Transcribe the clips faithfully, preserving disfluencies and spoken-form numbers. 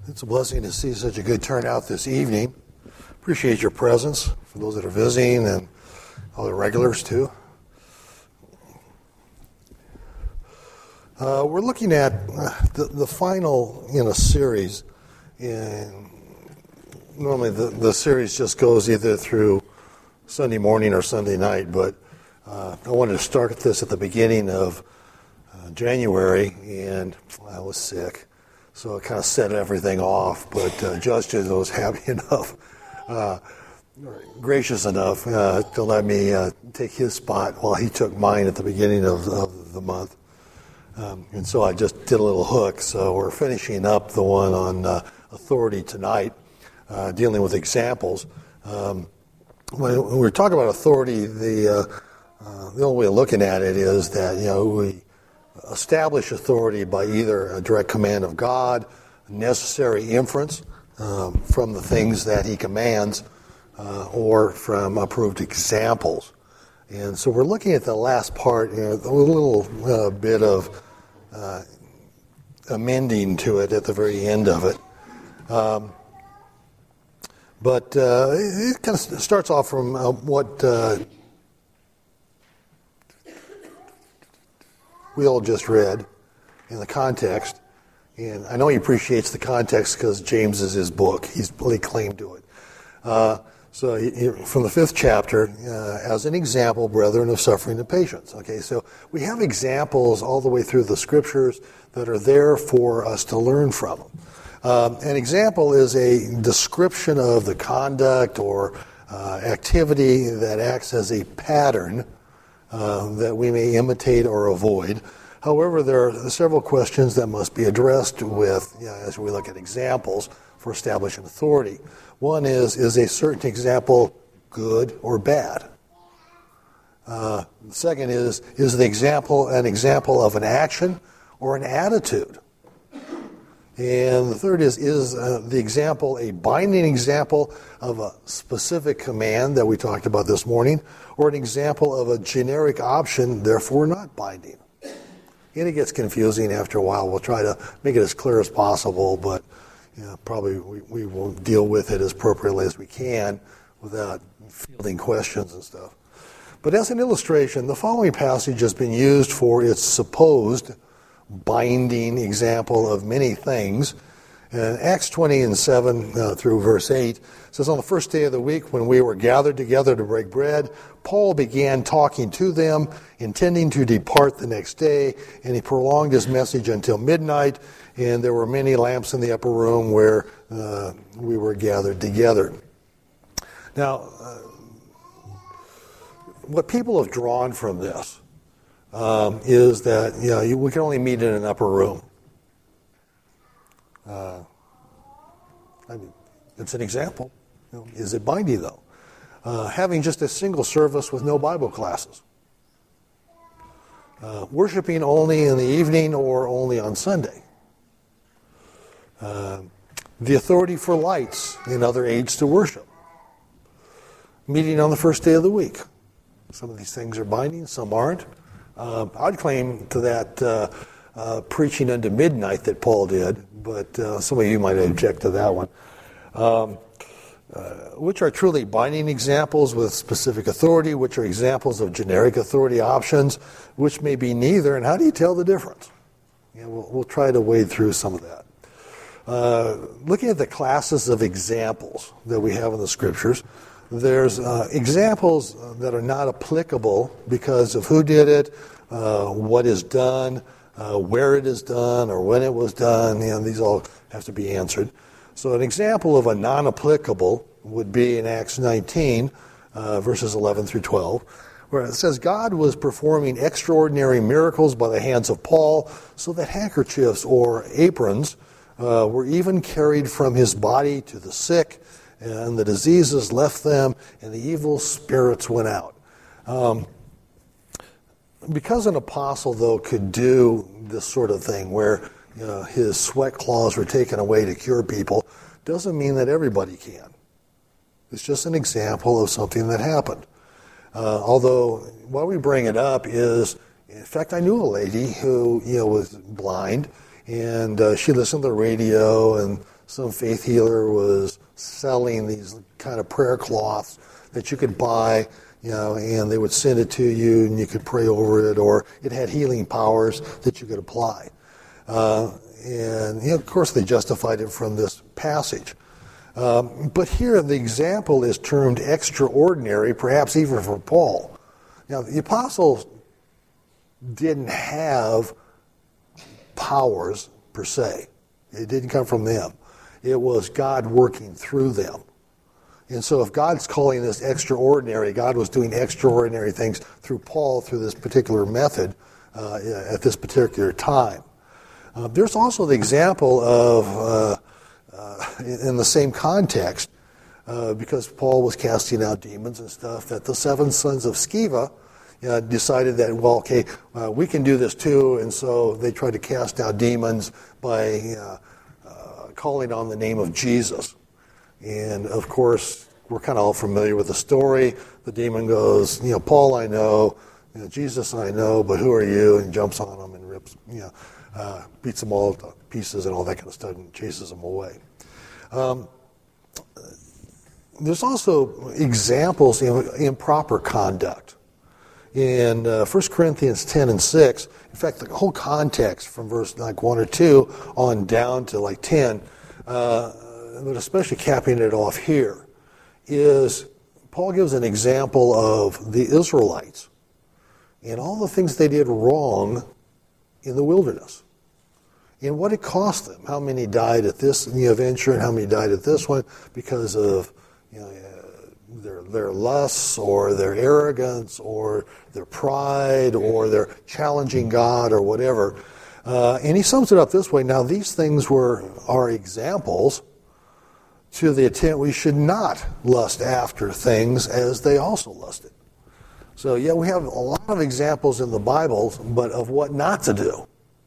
It's a blessing to see such a good turnout this evening. Appreciate your presence, for those that are visiting and all the regulars too. Uh, we're looking at the, the final in a series. In, normally the, the series just goes either through Sunday morning or Sunday night, but uh, I wanted to start this at the beginning of uh, January, and I was sick. So it kind of set everything off, but uh, Justin was happy enough, uh, gracious enough uh, to let me uh, take his spot while he took mine at the beginning of, of the month. Um, and so I just did a little hook. So we're finishing up the one on uh, authority tonight, uh, dealing with examples. Um, when, when we're talking about authority, the uh, uh, the only way of looking at it is that, you know, we establish authority by either a direct command of God, necessary inference um, from the things that he commands, uh, or from approved examples. And so we're looking at the last part, you know, a little uh, bit of uh, amending to it at the very end of it. Um, but uh, it kind of starts off from uh, what uh, we all just read in the context, and I know he appreciates the context because James is his book. He's really claimed to it. Uh, so he, he, from the fifth chapter, uh, as an example, brethren, of suffering and patience. Okay, so we have examples all the way through the scriptures that are there for us to learn from. Um, an example is a description of the conduct or uh, activity that acts as a pattern Uh, that we may imitate or avoid. However, there are several questions that must be addressed with, you know, as we look at examples for establishing authority. One is, is a certain example good or bad? Uh, the second is, is the example an example of an action or an attitude? And the third is, is uh, the example a binding example of a specific command that we talked about this morning, or an example of a generic option, therefore not binding? And it gets confusing after a while. We'll try to make it as clear as possible, but you know, probably we, we will deal with it as appropriately as we can without fielding questions and stuff. But as an illustration, the following passage has been used for its supposed binding example of many things. And Acts twenty and seven uh, through verse eight says, on the first day of the week when we were gathered together to break bread, Paul began talking to them, intending to depart the next day, and he prolonged his message until midnight, and there were many lamps in the upper room where uh, we were gathered together. Now, uh, what people have drawn from this Um, is that, you know, you, we can only meet in an upper room. Uh, I mean, it's an example. You know, is it binding, though? Uh, having just a single service with no Bible classes. Uh, worshiping only in the evening or only on Sunday. Uh, the authority for lights and other aids to worship. Meeting on the first day of the week. Some of these things are binding, some aren't. Uh, I'd claim to that uh, uh, preaching unto midnight that Paul did, but uh, some of you might object to that one. Um, uh, which are truly binding examples with specific authority, which are examples of generic authority options, which may be neither, and how do you tell the difference? Yeah, we'll, we'll try to wade through some of that. Uh, looking at the classes of examples that we have in the scriptures, there's uh, examples that are not applicable because of who did it, uh, what is done, uh, where it is done, or when it was done. You know, these all have to be answered. So an example of a non-applicable would be in Acts nineteen, uh, verses eleven through twelve, where it says, God was performing extraordinary miracles by the hands of Paul, so that handkerchiefs or aprons uh, were even carried from his body to the sick, and the diseases left them, and the evil spirits went out. Um, because an apostle, though, could do this sort of thing where, you know, his sweat claws were taken away to cure people, doesn't mean that everybody can. It's just an example of something that happened. Uh, although, why we bring it up is, in fact, I knew a lady who, you know, was blind, and uh, she listened to the radio and some faith healer was selling these kind of prayer cloths that you could buy, you know, and they would send it to you and you could pray over it, or it had healing powers that you could apply. Uh, and, you know, of course, they justified it from this passage. Um, but here the example is termed extraordinary, perhaps even for Paul. Now, the apostles didn't have powers per se. It didn't come from them. It was God working through them. And so if God's calling this extraordinary, God was doing extraordinary things through Paul, through this particular method uh, at this particular time. Uh, there's also the example of, uh, uh, in the same context, uh, because Paul was casting out demons and stuff, that the seven sons of Sceva uh, decided that, well, okay, uh, we can do this too, and so they tried to cast out demons by uh, uh, calling on the name of Jesus. And, of course, we're kind of all familiar with the story. The demon goes, you know, Paul I know, you know, Jesus I know, but who are you? And jumps on them and rips, you know, uh, beats them all to pieces and all that kind of stuff and chases them away. Um, there's also examples of improper conduct. In uh, First Corinthians ten and six, in fact, the whole context from verse like one or two on down to like ten, uh, but especially capping it off here, is Paul gives an example of the Israelites and all the things they did wrong in the wilderness and what it cost them. How many died at this you know, venture and how many died at this one because of you know, uh, their, their lusts or their arrogance or their pride or their challenging God or whatever. Uh, and he sums it up this way. Now, these things were are examples to the intent we should not lust after things as they also lusted. So, yeah, we have a lot of examples in the Bible, but of what not to do.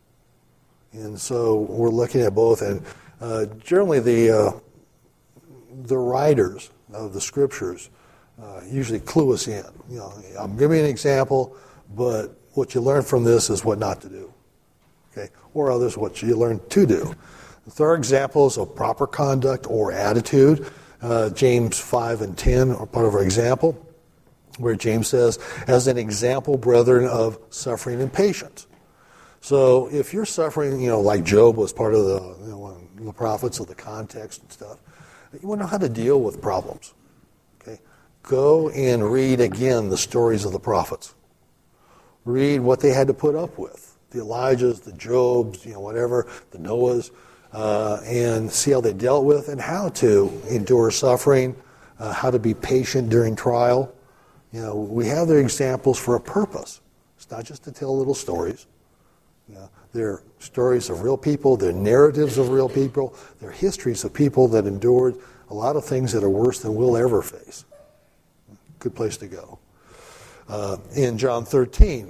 And so we're looking at both. And uh, generally the uh, the writers of the Scriptures uh, usually clue us in. You know, I'm giving you an example, but what you learn from this is what not to do. Okay, or others, what you learn to do. The third examples of proper conduct or attitude. Uh, James five and ten are part of our example, where James says, as an example, brethren, of suffering and patience. So if you're suffering, you know, like Job was part of the, you know, one of the prophets of the context and stuff, you want to know how to deal with problems. Okay, go and read again the stories of the prophets. Read what they had to put up with. The Elijahs, the Jobs, you know, whatever, the Noahs. Uh, and see how they dealt with and how to endure suffering, uh, how to be patient during trial. You know, we have their examples for a purpose. It's not just to tell little stories. You know, they're stories of real people. They're narratives of real people. They're histories of people that endured a lot of things that are worse than we'll ever face. Good place to go. Uh, in John thirteen,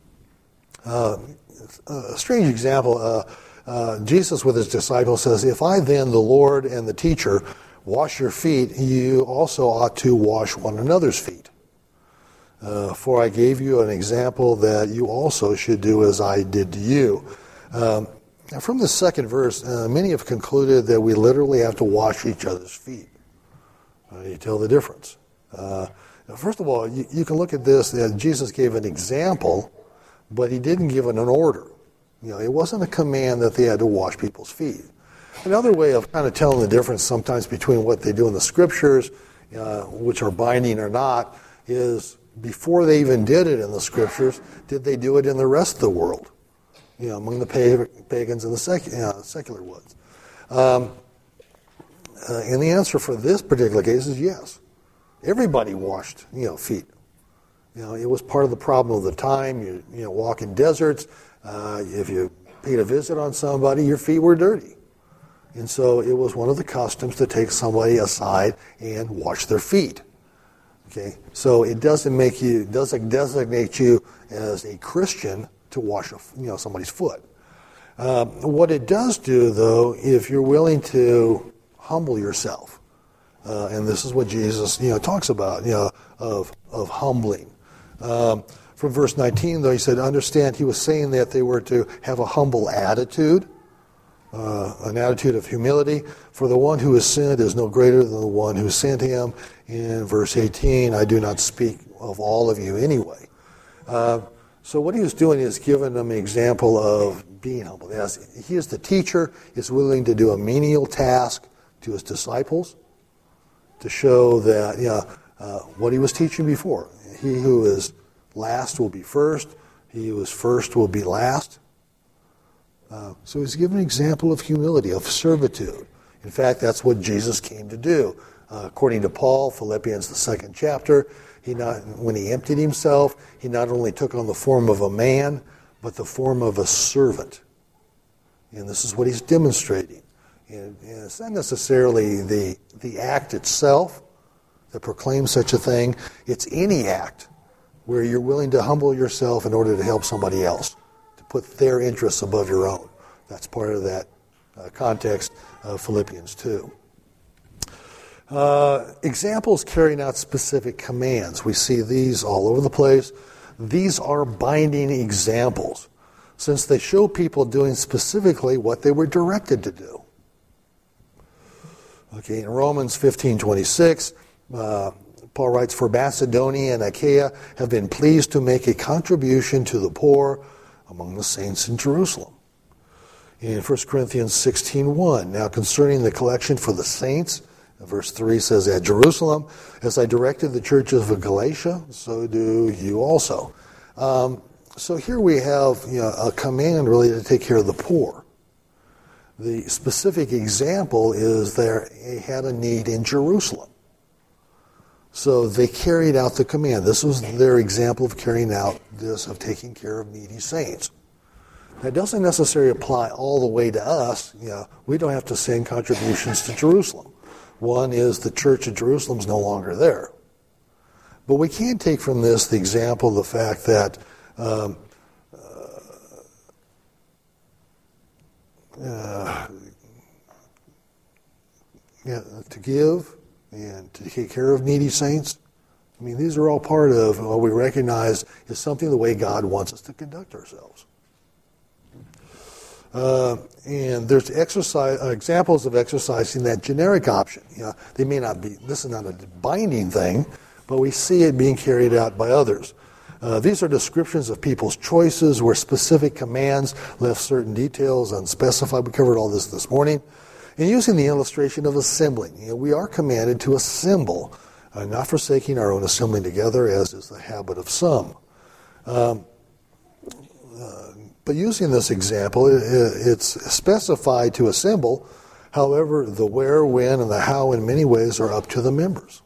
uh, a strange example. Uh, Uh, Jesus with his disciples says, if I then, the Lord and the teacher, wash your feet, you also ought to wash one another's feet. Uh, for I gave you an example that you also should do as I did to you. Um, from the second verse, uh, many have concluded that we literally have to wash each other's feet. Uh, you tell the difference. Uh, first of all, you, you can look at this, that Jesus gave an example, but he didn't give it an order. You know, it wasn't a command that they had to wash people's feet. Another way of kind of telling the difference sometimes between what they do in the Scriptures, uh, which are binding or not, is before they even did it in the Scriptures, did they do it in the rest of the world? You know, among the pagans and the sec- uh, secular ones. Um, uh, and the answer for this particular case is yes. Everybody washed, you know, feet. You know, it was part of the problem of the time. You, you know, walk in deserts. Uh, if you paid a visit on somebody, your feet were dirty. And so it was one of the customs to take somebody aside and wash their feet. Okay, so it doesn't make you, doesn't designate you as a Christian to wash a, you know, somebody's foot. Uh, what it does do, though, if you're willing to humble yourself, uh, and this is what Jesus, you know, talks about, you know, of of humbling. Um, From verse nineteen, though, he said, understand, he was saying that they were to have a humble attitude. uh, an attitude of humility. For the one who has sinned is no greater than the one who sent him. In verse eighteen, I do not speak of all of you anyway. Uh, so what he was doing is giving them an example of being humble. As he is the teacher, is willing to do a menial task to his disciples to show that, you know, uh, what he was teaching before. He who is last will be first. He who is first will be last. Uh, so he's given an example of humility, of servitude. In fact, that's what Jesus came to do. Uh, according to Paul, Philippians, the second chapter, he not, when he emptied himself, he not only took on the form of a man, but the form of a servant. And this is what he's demonstrating. And, and it's not necessarily the, the act itself that proclaims such a thing. It's any act where you're willing to humble yourself in order to help somebody else, to put their interests above your own. That's part of that uh, context of Philippians two. Uh, examples carrying out specific commands. We see these all over the place. These are binding examples, since they show people doing specifically what they were directed to do. Okay, in Romans fifteen twenty-six, uh, Paul writes, For Macedonia and Achaia have been pleased to make a contribution to the poor among the saints in Jerusalem. In First Corinthians sixteen one, now concerning the collection for the saints, verse three says, At Jerusalem, as I directed the churches of Galatia, so do you also. Um, so here we have, you know, a command really to take care of the poor. The specific example is they had a need in Jerusalem. So they carried out the command. This was their example of carrying out this, of taking care of needy saints. That doesn't necessarily apply all the way to us. You know, we don't have to send contributions to Jerusalem. One is the church of Jerusalem is no longer there. But we can take from this the example of the fact that um, uh, uh, yeah, to give and to take care of needy saints, I mean, these are all part of what we recognize is something the way God wants us to conduct ourselves. Uh, and there's exercise uh, examples of exercising that generic option. You know, they may not be, this is not a binding thing, but we see it being carried out by others. Uh, these are descriptions of people's choices where specific commands left certain details unspecified. We covered all this this morning. And using the illustration of assembling, you know, we are commanded to assemble, uh, not forsaking our own assembling together, as is the habit of some. Um, uh, but using this example, it, it's specified to assemble. However, the where, when, and the how in many ways are up to the members.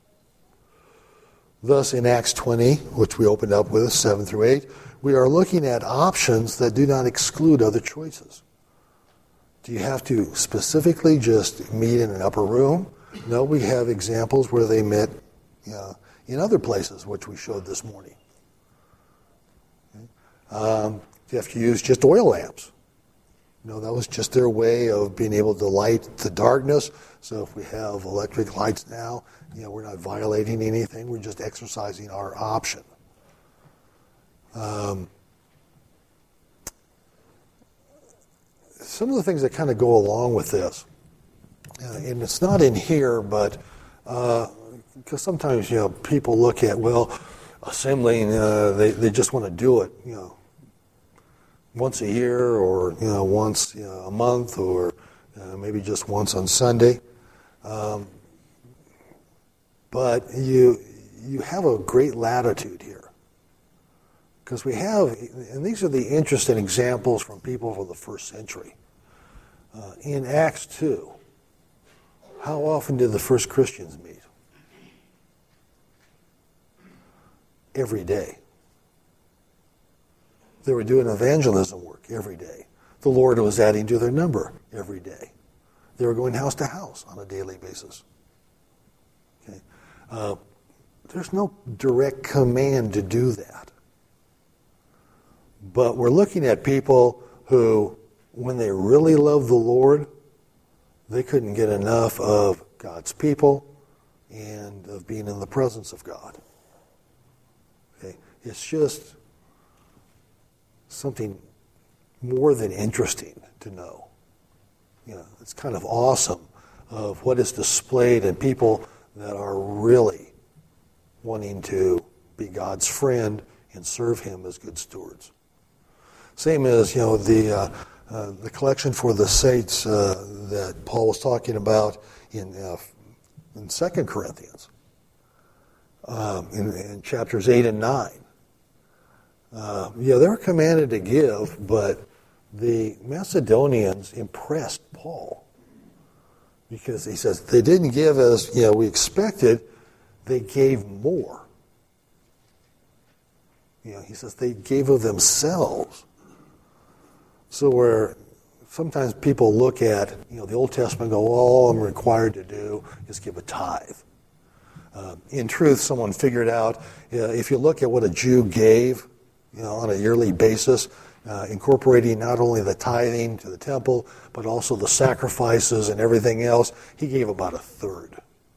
Thus, in Acts twenty, which we opened up with, seven through eight, we are looking at options that do not exclude other choices. Do you have to specifically just meet in an upper room? No, we have examples where they met uh, in other places, which we showed this morning. Okay. Um, you have to use just oil lamps. You know, that was just their way of being able to light the darkness. So if we have electric lights now, you know, we're not violating anything. We're just exercising our option. Um, some of the things that kind of go along with this, uh, and it's not in here, but because uh, sometimes, you know, people look at, well, assembling, uh, they, they just want to do it, you know, once a year or, you know, once you know, a month or uh, maybe just once on Sunday. Um, but you you have a great latitude here. Because we have, and these are the interesting examples from people from the first century. Uh, in Acts two, how often did the first Christians meet? Every day. They were doing evangelism work every day. The Lord was adding to their number every day. They were going house to house on a daily basis. Okay. Uh, there's no direct command to do that. But we're looking at people who, when they really love the Lord, they couldn't get enough of God's people and of being in the presence of God. Okay. It's just something more than interesting to know you know, it's kind of awesome of what is displayed in people that are really wanting to be God's friend and serve Him as good stewards. Same as, you know, the uh, uh, the collection for the saints uh, that Paul was talking about in uh, in Second Corinthians, um, in, in chapters eight and nine. Uh, yeah, they were commanded to give, but the Macedonians impressed Paul because he says they didn't give as, you know, we expected. They gave more. You know, he says they gave of themselves. So where sometimes people look at, you know, the Old Testament and go, well, all I'm required to do is give a tithe. Uh, in truth, someone figured out, uh, if you look at what a Jew gave, you know, on a yearly basis, uh, incorporating not only the tithing to the temple, but also the sacrifices and everything else, he gave about a third.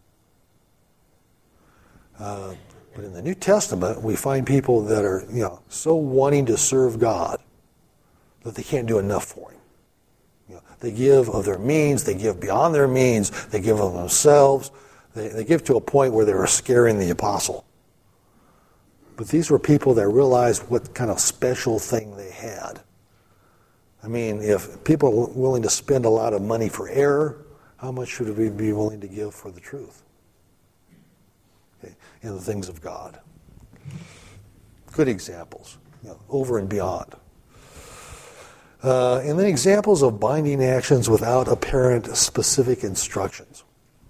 Uh, but in the New Testament, we find people that are, you know, so wanting to serve God that they can't do enough for Him. You know, they give of their means, they give beyond their means, they give of themselves, they, they give to a point where they were scaring the apostle. But these were people that realized what kind of special thing they had. I mean, if people are willing to spend a lot of money for error, how much should we be willing to give for the truth? Okay, and the things of God. Good examples, you know, over and beyond. Uh, and then examples of binding actions without apparent specific instructions.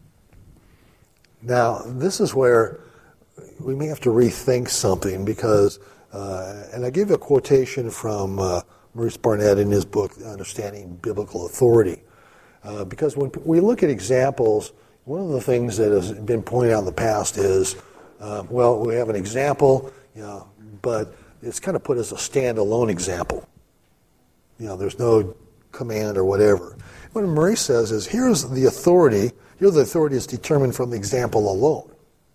Now, this is where we may have to rethink something because, uh, and I give a quotation from uh, Maurice Barnett in his book, Understanding Biblical Authority. Uh, because when we look at examples, one of the things that has been pointed out in the past is, uh, well, we have an example, you know, but it's kind of put as a standalone example. You know, there's no command or whatever. What Maurice says is, here's the authority, here the authority is determined from the example alone.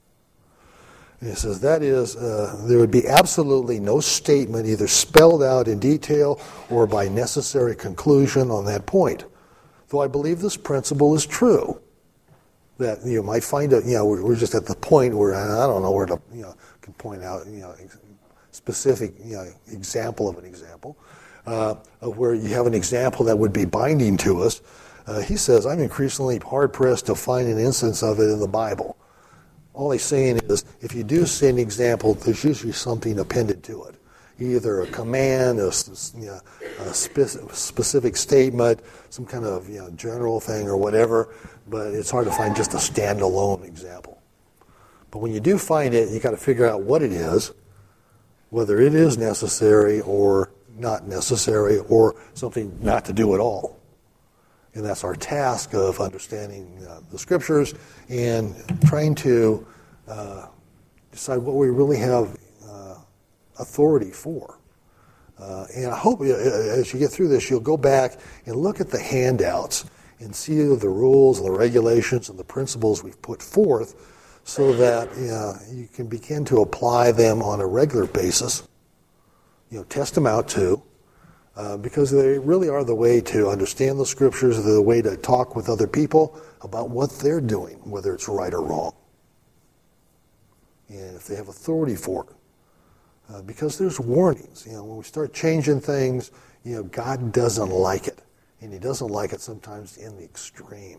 And he says, that is, uh, there would be absolutely no statement either spelled out in detail or by necessary conclusion on that point. Though I believe this principle is true, that you might find it, you know, we're, we're just at the point where I don't know where to, you know, can point out, you know, specific, you know, example of an example. Uh, of where you have an example that would be binding to us. Uh, he says, I'm increasingly hard-pressed to find an instance of it in the Bible. All he's saying is, if you do see an example, there's usually something appended to it. Either a command, a, you know, a spe- specific statement, some kind of, you know, general thing or whatever, but it's hard to find just a standalone example. But when you do find it, you got to figure out what it is, whether it is necessary or not necessary, or something not to do at all. And that's our task of understanding uh, the Scriptures and trying to uh, decide what we really have uh, authority for. Uh, and I hope uh, as you get through this, you'll go back and look at the handouts and see the rules and the regulations and the principles we've put forth so that uh, you can begin to apply them on a regular basis. You know, test them out too, uh, because they really are the way to understand the Scriptures. They're the way to talk with other people about what they're doing, whether it's right or wrong, and if they have authority for it. Uh, because there's warnings. You know, when we start changing things, you know, God doesn't like it, and He doesn't like it sometimes in the extreme.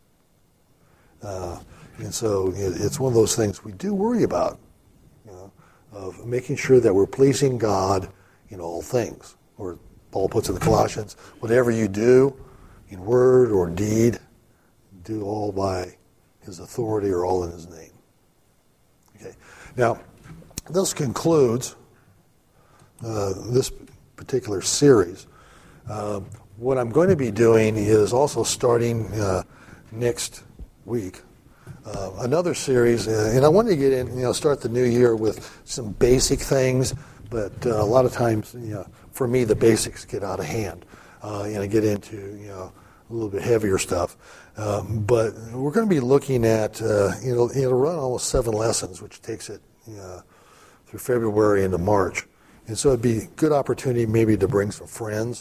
Uh, and so it's one of those things we do worry about. You know, of making sure that we're pleasing God in all things. Or Paul puts in the Colossians, whatever you do, in word or deed, do all by His authority or all in His name. Okay. Now, this concludes uh, this particular series. Uh, what I'm going to be doing is also starting uh, next week Uh, another series, uh, and I wanted to get in, you know, start the new year with some basic things, but uh, a lot of times, you know, for me, the basics get out of hand, uh, and I get into, you know, a little bit heavier stuff. Um, but we're going to be looking at, uh, you know, it'll run almost seven lessons, which takes it uh, through February into March, and so it'd be a good opportunity maybe to bring some friends,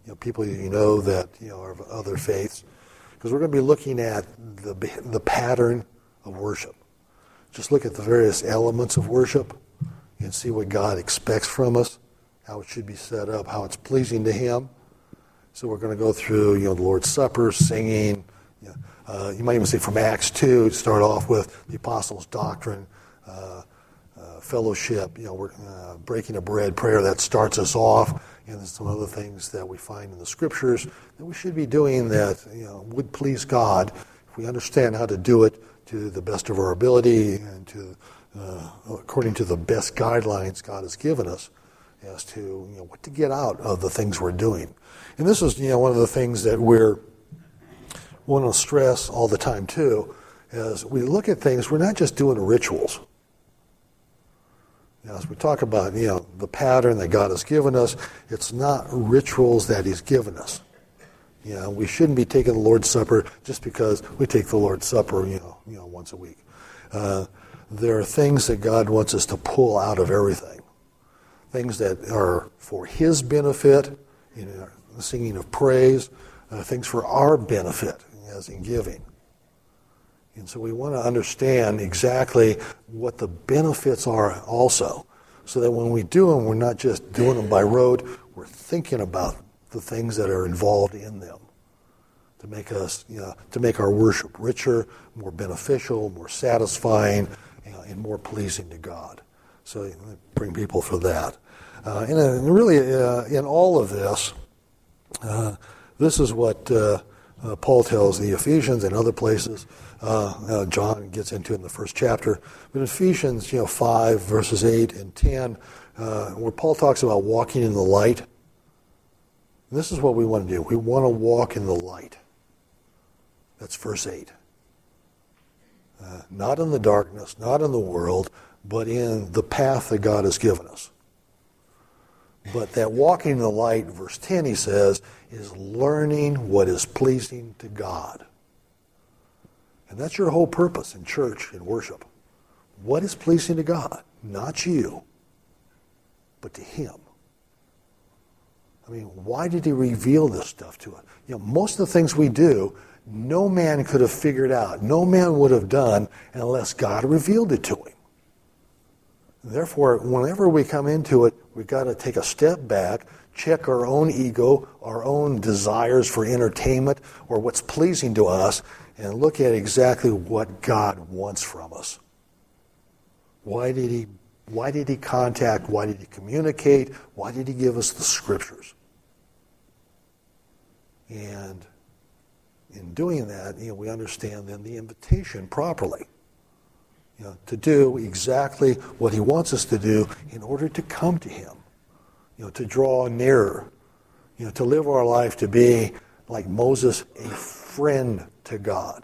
you know, people you know that you know are of other faiths, because we're going to be looking at the the pattern of worship. Just look at the various elements of worship and see what God expects from us, how it should be set up, how it's pleasing to Him. So we're going to go through, you know, the Lord's Supper, singing. You know, uh, you might even say from Acts two, start off with the Apostles' doctrine, uh, uh, fellowship, you know, we're, uh, breaking of bread, prayer. That starts us off, and there's some other things that we find in the Scriptures that we should be doing that, you know, would please God if we understand how to do it to the best of our ability and to uh, according to the best guidelines God has given us as to, you know, what to get out of the things we're doing. And this is, you know, one of the things that we're want to stress all the time too, as we look at things, we're not just doing rituals. You know, as we talk about, you know, the pattern that God has given us, it's not rituals that He's given us. You know, we shouldn't be taking the Lord's Supper just because we take the Lord's Supper, you know, you know, once a week. Uh, there are things that God wants us to pull out of everything. Things that are for His benefit, you know, the singing of praise, uh, things for our benefit, as in giving. And so we want to understand exactly what the benefits are also, so that when we do them, we're not just doing them by rote, we're thinking about the things that are involved in them to make us, you know, to make our worship richer, more beneficial, more satisfying, you know, and more pleasing to God. So you know, bring people for that. Uh, and, uh, really, uh, in all of this, uh, this is what uh, uh, Paul tells the Ephesians and other places. Uh, uh, John gets into in the first chapter. But in Ephesians, you know, five verses eight and ten, uh, where Paul talks about walking in the light. This is what we want to do. We want to walk in the light. That's verse eight. Uh, not in the darkness, not in the world, but in the path that God has given us. But that walking in the light, verse ten, he says, is learning what is pleasing to God. And that's your whole purpose in church, in worship. What is pleasing to God? Not you, but to Him. I mean, why did He reveal this stuff to us? You know, most of the things we do, no man could have figured out. No man would have done unless God revealed it to him. Therefore, whenever we come into it, we've got to take a step back, check our own ego, our own desires for entertainment, or what's pleasing to us, and look at exactly what God wants from us. Why did He, why did He contact? Why did He communicate? Why did He give us the Scriptures? And in doing that, you know, we understand then the invitation properly. You know, to do exactly what He wants us to do in order to come to Him. You know, to draw nearer. You know, to live our life to be, like Moses, a friend to God.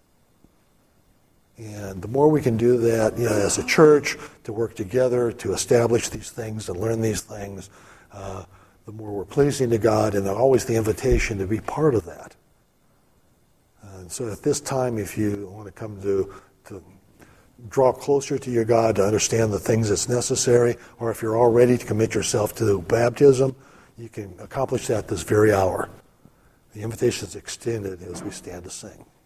And the more we can do that, you know, as a church, to work together, to establish these things, and learn these things, uh, the more we're pleasing to God, and always the invitation to be part of that. And so at this time, if you want to come to, to draw closer to your God, to understand the things that's necessary, or if you're all ready to commit yourself to baptism, you can accomplish that this very hour. The invitation is extended as we stand to sing.